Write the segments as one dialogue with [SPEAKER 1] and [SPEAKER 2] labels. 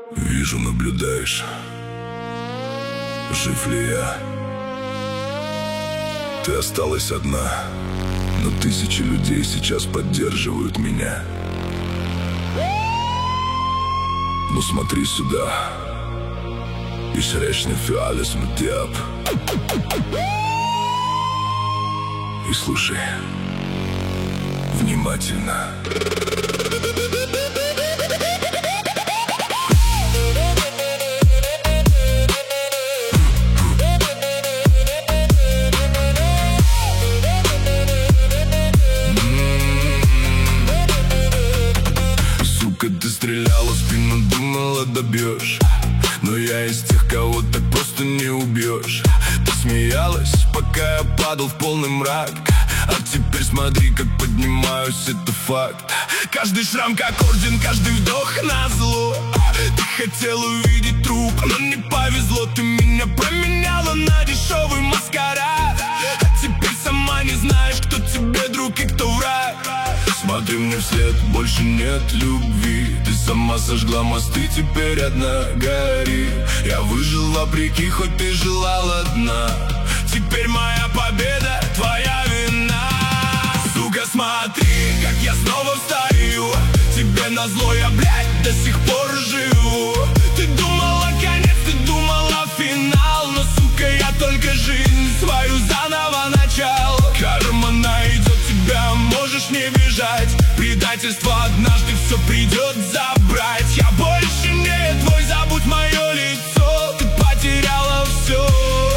[SPEAKER 1] Вижу, наблюдаешь, жив ли я. Ты осталась одна, но тысячи людей сейчас поддерживают меня. Ну смотри сюда. Ich rechne für alles mit dir ab. И слушай внимательно. Сука, ты стреляла в спину, думала добьешь. Но я из тех, кого так просто не убьешь. Ты смеялась, пока я падал в полный мрак. А теперь смотри, как поднимаюсь, это факт. Каждый шрам как орден, каждый вдох назло. Ты хотел увидеть труп, но не повезло. Ты меня променяла на дешевый маскарад. А теперь сама не знаешь, кто тебе друг и кто враг. Смотри мне вслед, больше нет любви. Ты сама сожгла мосты, теперь одна гори. Я выжил вопреки, хоть ты желала дна. Теперь моя победа, твоя вина. Сука, смотри, как я снова встаю. Тебе назло я, блядь, до сих пор живу. Ты думала конец, ты думала финал. Но, сука, я только жизнь свою заново начал. Карма найдет тебя, можешь не бежать. Предательство однажды все придет забрать. Я больше не твой, забудь мое лицо. Ты потеряла все,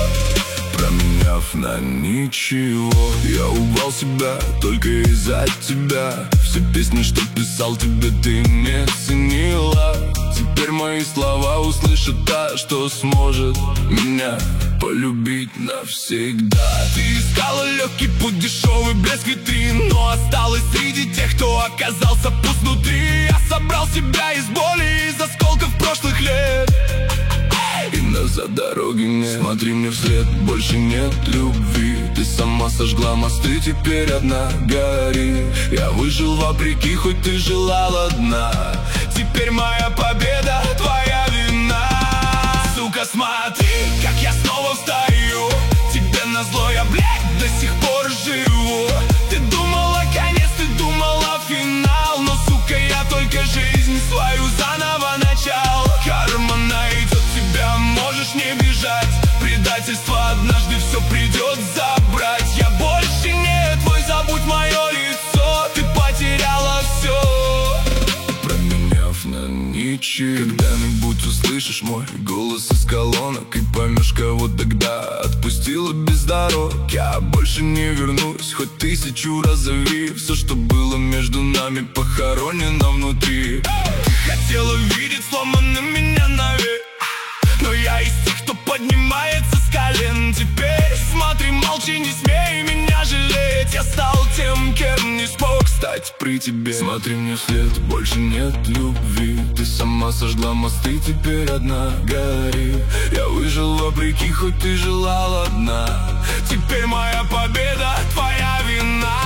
[SPEAKER 1] променяв на ничего. Я убрал себя только из-за тебя. Все песни, что писал тебе, ты не ценила. Теперь мои слова услышит та, что сможет меня полюбить навсегда. Ты искала легкий путь, дешевый блеск витрин, но осталась среди тех, кто оказался пуст внутри. Я собрал себя из боли, из осколков прошлых лет. И назад дороги нет. Смотри мне вслед, больше нет любви. Ты сама сожгла мосты, теперь одна гори. Я выжил вопреки, хоть ты желала дна. Теперь моя победа, твоя вина. Сука, смотри, как я снова встаю. Тебе назло я, блядь, до сих пор живу. Ты думала конец, ты думала финал. Но, сука, я только жизнь свою заново начал. Карма найдет тебя, можешь не бежать. Предательство однажды все придет забрать. Я больше не твой, забудь мое лицо. Ты потеряла все, променяв на ничего. Когда-нибудь услышишь мой голос из колонок и поймешь, кого тогда отпустила без дорог. Я больше не вернусь, хоть тысячу раз зови. Все, что было между нами, похоронено внутри. Ты хотела видеть сломанным меня навек, но я из тех, кто поднимается с колен. Теперь смотри, молчи, не смей меня жалеть. Я стал тем, кем не смог стать при тебе. Смотри мне вслед, больше нет любви. Ты сама сожгла мосты, теперь одна гори. Я выжил вопреки, хоть ты желала дна. Теперь моя победа, твоя вина.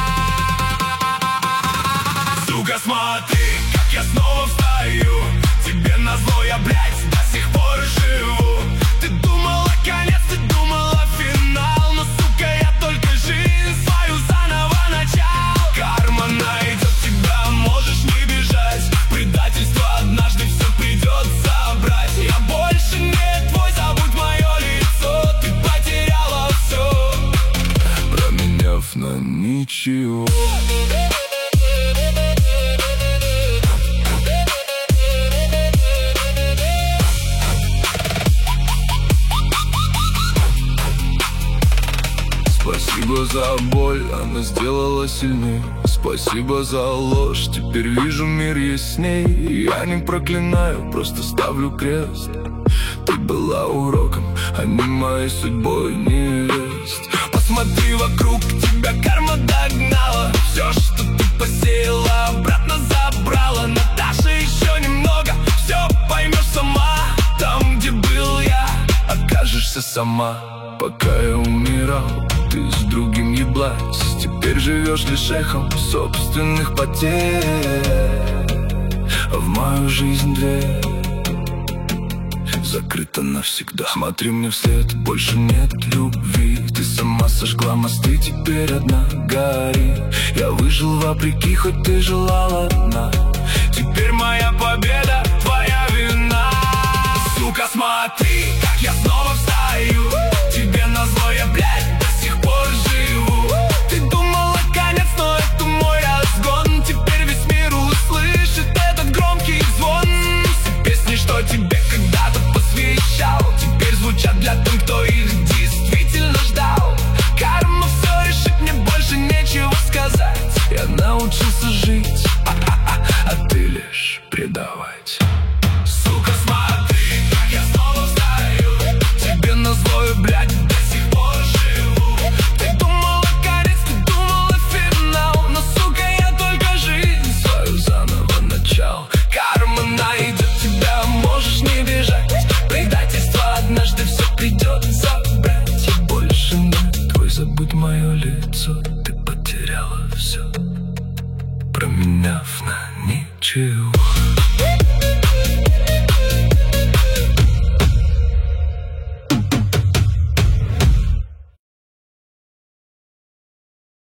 [SPEAKER 1] Сука, смотри, как я снова встаю. Тебе назло я, блядь, до сих пор живу. Ты думала конец, ты думала финал. Но, сука, я только жизнь свою заново начал. Карма найдет тебя, можешь не бежать. Предательство однажды все придет забрать. Я больше не твой, забудь мое лицо. Ты потеряла все, променяв на ничего. Спасибо за боль, она сделала сильней. Спасибо за ложь, теперь вижу мир ясней. Я не проклинаю, просто ставлю крест. Ты была уроком, а не моей судьбой невест. Посмотри вокруг, тебя карма догнала. Все, что ты посеяла, обратно забрала. Наташа, еще немного, все поймешь сама. Там, где был я, окажешься сама. Пока я умирал, ты с другим еблась. Теперь живешь лишь эхом собственных потерь. А в мою жизнь дверь закрыта навсегда. Смотри мне вслед, больше нет любви. Ты сама сожгла мосты, теперь одна гори. Я выжил вопреки, хоть ты желала одна. Теперь моя победа, твоя вина. Сука, смотри, как я снова встаю. Тебе назло я, блядь, до сих пор живу. Ты думала конец, но это мой разгон. Теперь весь мир услышит этот громкий звон. Все песни, что тебе когда-то посвящал, теперь звучат для тех, кто их действительно ждал. Карма все решит, мне больше нечего сказать. Я научился жить, а ты лишь предавать. Сука, смотри, как я снова встаю. Тебе назло я, блядь, до сих пор живу. Ты думала конец, ты думала финал, но, сука, я только жизнь свою заново начал. Карма найдет тебя, можешь не бежать. Предательство однажды все придет забрать. Я больше не твой, забудь мое лицо. Ты потеряла все, променяв на ничего.